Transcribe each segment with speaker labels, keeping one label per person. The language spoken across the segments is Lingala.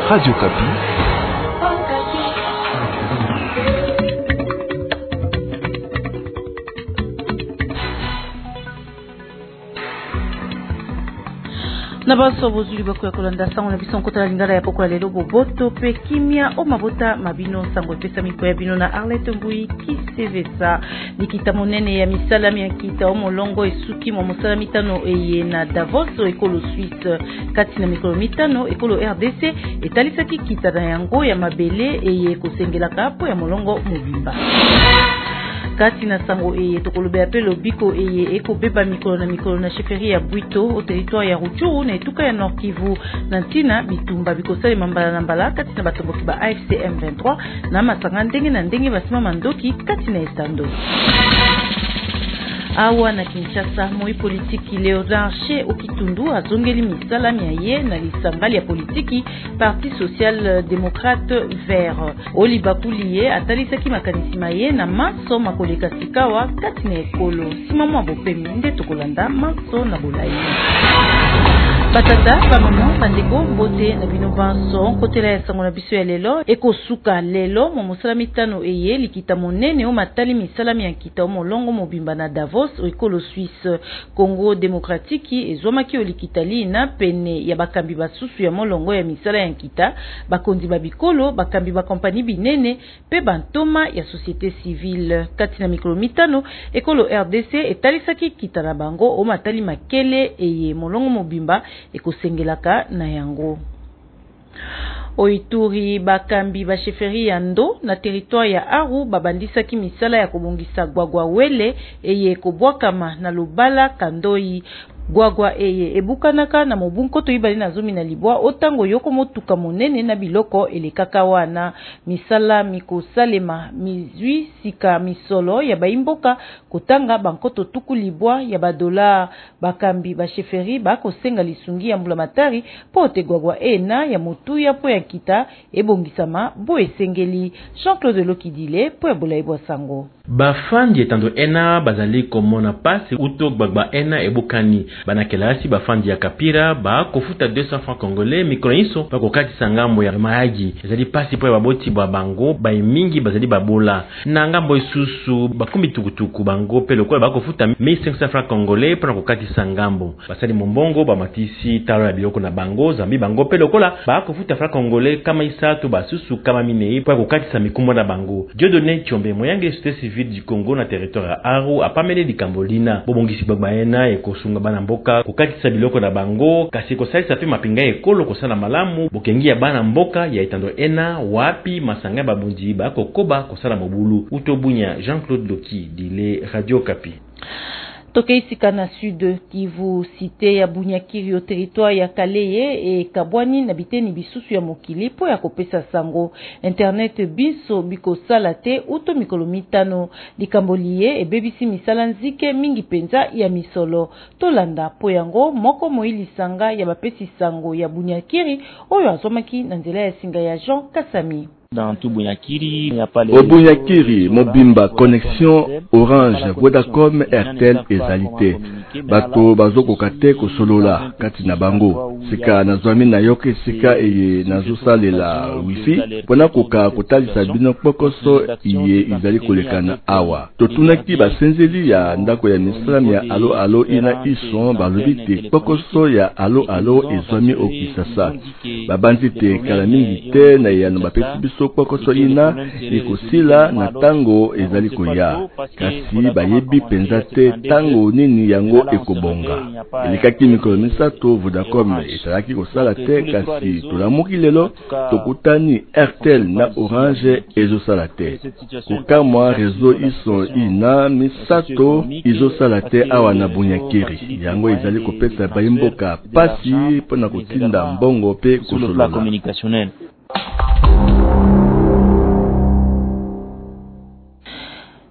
Speaker 1: Radio Kapi.
Speaker 2: Nabaso bozuli bako ya kolanda sango na biso nkota lingala ya poko lelo boboto pe kimia o mabota mabino sango pesa miko ya bino na Arlette Mbui kisevesa nikita monene ya misalami ya kita o molongo esuki mo mosalami tano eye na Davos ekolo Suisse kati na mikolo mitano ekolo RDC etalisaki kita na yango ya mabele eye kosengelaka po ya molongo mobimba. Kati na sango eye tokolobe apelo biko eye eko beba mikolo na sheferi ya Bwito au territoire ya Rutshuru na etuka ya Nord Kivu na ntina bitumba biko sale mambala na mbala kati na batomboki ba AFC M23 na masanga ndenge na ndenge basima mandoki kati na estando. Awa na Kinshasa moi politiki Léonard Che Okitundu azongeli misalami ya ye na lisambali ya politiki Parti Social Démocrate Vert. Oli Bakuliye atalisaki makanisi maye na maso makoleka sikawa kati na ekolo. Simamo abopemi nde tokolanda maso na bolayi. Batata pamamo pandeko bote na bino banso kotela ya sango na biso ya lelo eko suka lelo mo mosalami tano eye likita monene o matali misalami ya kita o molongo mobimba na Davos o ekolo Suisse. Congo Démocratique ezomaki o likitali na pene ya bakambi basusu ya molongo ya misala ya kita bakonzi babikolo bakambi ba kompani binene pe bantoma ya société civile kati na mikolo mitano ekolo RDC etalisaki kita na bango o matali makele eye molongo mobimba ekosengelaka na yango. Oituri bakambi ba sheferi ya Ndo na territoire ya Aru babandisaki misala ya kobongisa gwagwa wele eye kobwakama na lobala Kandoi. Gwagwa eye ebukanaka na mobunko to ibali na zumi na libwa otango yoko motuka monene na biloko elekaka wana misala mikosalema mizwi sika misolo ya baimboka kotanga bankoto tuku libwa ya badola. Bakambi ba sheferi bako senga lisungi ya mbulamatari pote gwagwa ena ya motuya po ya kita ebongisama bo esengeli. Jean-Claude Lokidile po ya bolaibwa sango.
Speaker 3: Bafandi etando ena bazali komona pasi uto gbagba ena ebukani banakelasi bafandi ya kapira ba kofuta 200 francs congolais mikroiso ba kokati sangambo ya maagi ezali pasi po ya baboti ba bango ba mingi bazali babola na ngambo isusu bakumbi tukutuku bango pe lokola ba kofuta 1500 francs congolais pour kokati sangambo basali mombongo ba matisi talo ya biloko na bango zambi bango pe lokola ba kofuta francs congolais kama isatu basusu kama minei pour kokati sa mikumbo na bango. Dieudonné Tshombe moyange société civile du Congo na territoire ya Aru apamele di Kambolina bobongisi bagbaena ekosunga bana mboka kokatisa biloko na bango kasi kosalisa pe mapinga ekolo kosala malamu bokengi ya bana mboka ya etando ena wapi masanga babundi bakokoba kosala mobulu. Utobunya Jean-Claude Loki dile Radio Kapi.
Speaker 2: Tokeisika na Sud Kivu cité ya Bunyakiri au territoire ya Kaleye e Kabwani na biteni bisusu ya mokili po ya kopesa sango internet biso biko salate uto mikolo mitano likamboliye e bebisi misala nzike mingi penza ya misolo tolanda po yango moko moili sanga ya bapesi sango ya Bunyakiri oyo azomaki na nzela ya singa ya Jean Kasami.
Speaker 4: Dans tout Bunyakiri, il n'y a pas les...
Speaker 5: Au Bunyakiri, Mobimba, connexion Orange, Vodacom, Airtel et Zalité. Bato bazoko kate ko solola kati na bango. Sika na zwami na yoke sika eye na zusale la wifi. Pona koka kotalisa bino pokoso iye izali kolekana awa. Totunaki basenzeli ya ndako ya mislam ya alo ina ison balobite pokoso ya alo ezwami okisasa. Babanzite kalamingi te na ya no bapeti biso pokoso ina ekosila na tango ezali koya. Kasi bayebi penza te tango nini yango ekobonga. Elikaki mikolo misato Vodacom esalaki kosala te kasi tolamuki lelo tokutani Airtel na Orange ezosala te. Kokamwa réseau iso ina misato izosala te awa na Bunyakiri. Yango ezali kopesa baimboka pasi pona kotinda mbongo pe kosolola.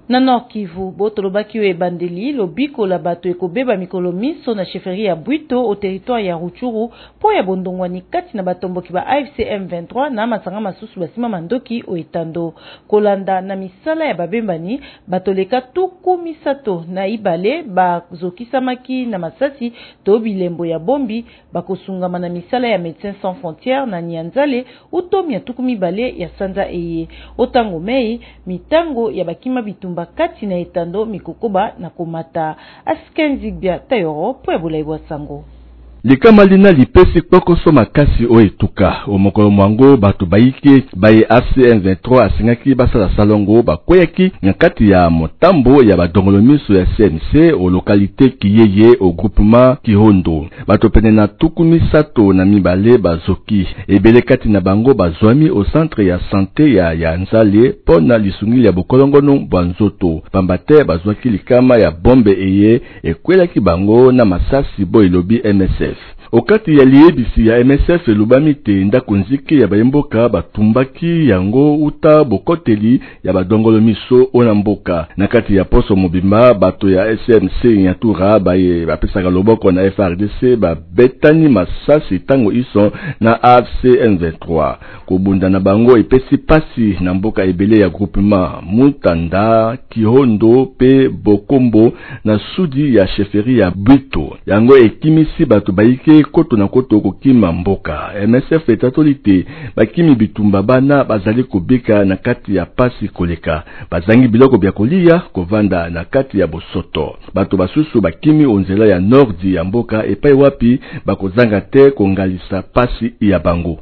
Speaker 2: Na Nord Kivu, botolobaki we bandeli lobiko la bato ekobeba mikolo miso na chefferie ya Bwito au territoire ya Ruchuru po ya bondongwani kati na batomboki ba AFC M23 na masanga masusu basima mandoki o etando kolanda na misala ya babembani batoleka tuku misato na ibale bazokisamaki na masasi to bilembo ya bombi bakosungama na misala ya Médecins Sans Frontières na Nyanzale utomi ya tuku mibale ya sanza eye otango mei mitango ya bakima bitumba kati na etando mikokoba na komata Askenzigbia Tayoro po ya bulaibwa sango.
Speaker 5: Likama lina lipesi kokoso makasi o etuka o mokolo mwango bato bayike baye AFC-M23 asingaki basala salongo bakweyaki nyakati ya motambo ya badongolo miso ya CNC o lokalite Kiyeye o groupement Kihondo bato pene na tuku misato na mibale bazoki ebele kati na bango bazwami o centre ya santé ya Nzale pona lisungili ya bokolongono bwanzoto pambate bazwaki likama ya bombe eye ekwelaki bango na masasi bo ilobi MSF. Okati ya liebisi ya MSF elubami te ndako nzike ya bayemboka batumbaki yango uta bokoteli ya badongolo miso ona mboka na kati ya poso mobimba bato ya SMC Nyatura baye bapesaka loboko na FRDC babetani masasi tango iso na AFC M23 kobunda na bango epesi pasi na mboka ebele ya groupement Mutanda Kihondo pe Bokombo na sudi ya chefferie ya Bwito yango ekimisi bato bayike koto na koto kokima mboka MSF etatolite bakimi bitumba bana bazali kobika na kati ya pasi koleka bazangi biloko bya kolia kovanda na kati ya bosoto bato basusu bakimi onzela ya nordi ya mboka epai wapi bakozanga te kongalisa pasi ya bango.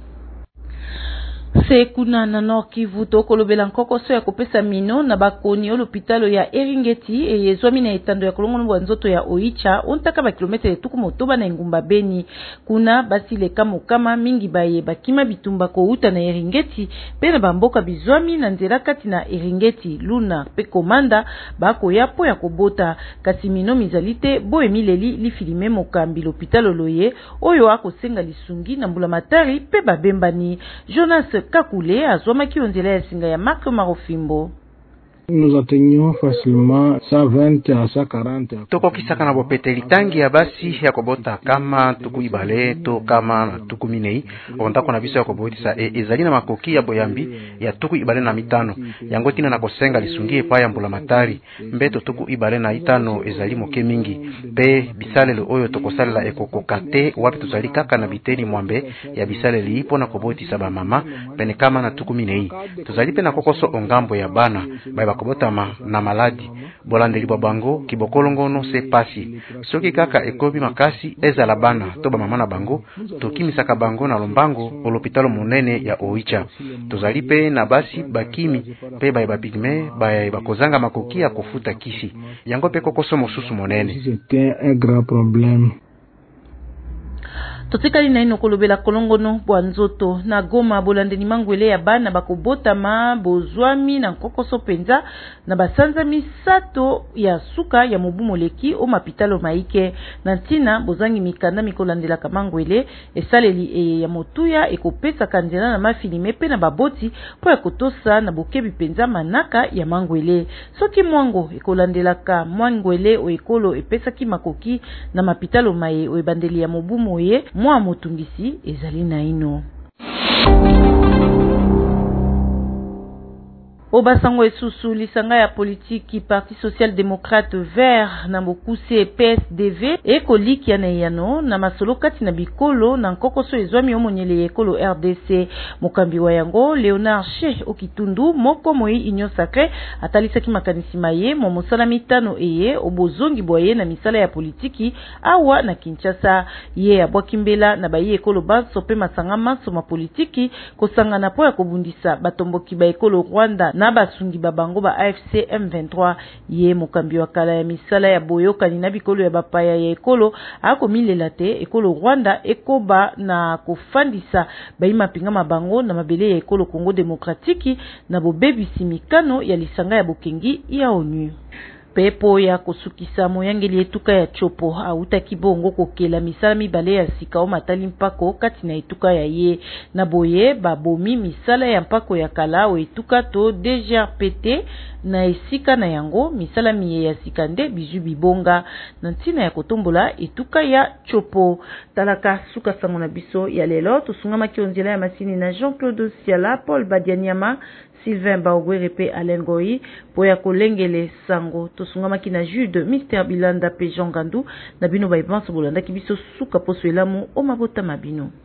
Speaker 2: Sekuna na Nord Kivu tokolobela nkokoso ya kopesa mino na bakoni o l'hôpital ya Eringeti eyezwami na etando ya kolongono bwa nzoto ya Oicha ontaka ba kilometre tuku motoba na ngumba Beni kuna basileka mokama mingi baye bakima bitumba ko uta na Eringeti pe na bamboka bizwami na nzela kati na Eringeti Luna pe komanda bako yapo ya kobota kasi mino mizalite bo emileli li filime mokambi l'hôpital loye oyo akosenga lisungi na mbula matari pe babembani Jonas Kakule azwamaki onzela ya singa ya Marc Marofimbo.
Speaker 1: Nous atteignons facilement 120 à 140.
Speaker 6: Toko kisaka na bopeteli tangi ya basi ya kobota kama tuku ibale to kama tuku minei ondako na biso ya kobotisa ezali na makoki ya boyambi ya tuku ibale na mitano yango tina na kosenga lisungi epa ya mbula matari mbeto tuku ibale na itano ezali moke mingi pe bisalelo oyo tokosalela ekokokate wapi tuzali kaka na biteni mwambe ya bisaleli ipo na kobotisa ba mama pene kama na tuku minei tuzali pe na kokoso ongambo ya bana kobotama na maladi bolandeli bwa bango kibokolongono se pasi soki kaka ekobi makasi ezala bana to ba mama na bango tokimisaka bango na lombango o l'hôpital monene ya Oicha tozali pe na basi bakimi pe baye bapigme baye bakozanga makoki ya kofuta kisi yango pe kokoso mosusu monene.
Speaker 1: C'était un grand problème.
Speaker 2: Totekali na ino kolobela kolongono bwa nzoto na Goma bolandeni mangwele ya bana bakobotama bozwami na kokoso penza na basanza misato ya suka ya mobu moleki o mapitalo maike na ntina bozangi mikanda mikolandela kamangwele esaleli ya motuya ekopesa kanzela na mafilime pe na baboti po ya kotosa na bokebi penza manaka ya mangwele soki mwango ekolandela ka mangwele o ekolo epesaki makoki na mapitalo maye o ebandeli ya mobu moye mwa motungisi ezali na ino. Obasango esusu lisanga ya politiki Parti Social Démocrate Vert na mokuse PSDV ekoliki ya yano na masolo kati na bikolo na nkokoso ezwami omonyele ekolo RDC mokambi wa yango Leonard Che Okitundu moko moi Union Sacrée atalisaki makanisi maye mo mosala mitano eye obozongi boye na misala ya politiki awa na Kinshasa ye abwakimbela na baye ekolo baso pe masanga maso ma politiki kosanga na po ya kobundisa batomboki ba ekolo Rwanda na basungi babango ba AFC M23 ye mokambi wa kala ya misala ya boyoka ni na bikolo ya bapaya ya ekolo akomilela te ekolo Rwanda ekoba na kofandisa baima pinga mabango na mabele ya ekolo Congo Demokratiki na bobebisi mikano ya lisanga ya bokengi ya ONU. pepo ya kosukisa moyangeli etuka ya chopo auta kibongo kokela misala mibale ya sika o matali mpako kati na etuka ya ye na boye babomi misala ya mpako ya kala o etuka to DGRPT na esika na yango misala miye ya sika nde bizu bibonga na ntina ya kotombola etuka ya chopo. Talaka suka sango na biso ya lelo tosungamaki onzela ya masini na Jean-Claude Siala, Paul Badianyama, Sylvain Baogwere pe Alain Goyi po ya kolengele sango tosungamaki na Jude Mr Bilanda pe Jean Gandu na bino baibanso bolandaki biso suka poso elamu o mabota mabino.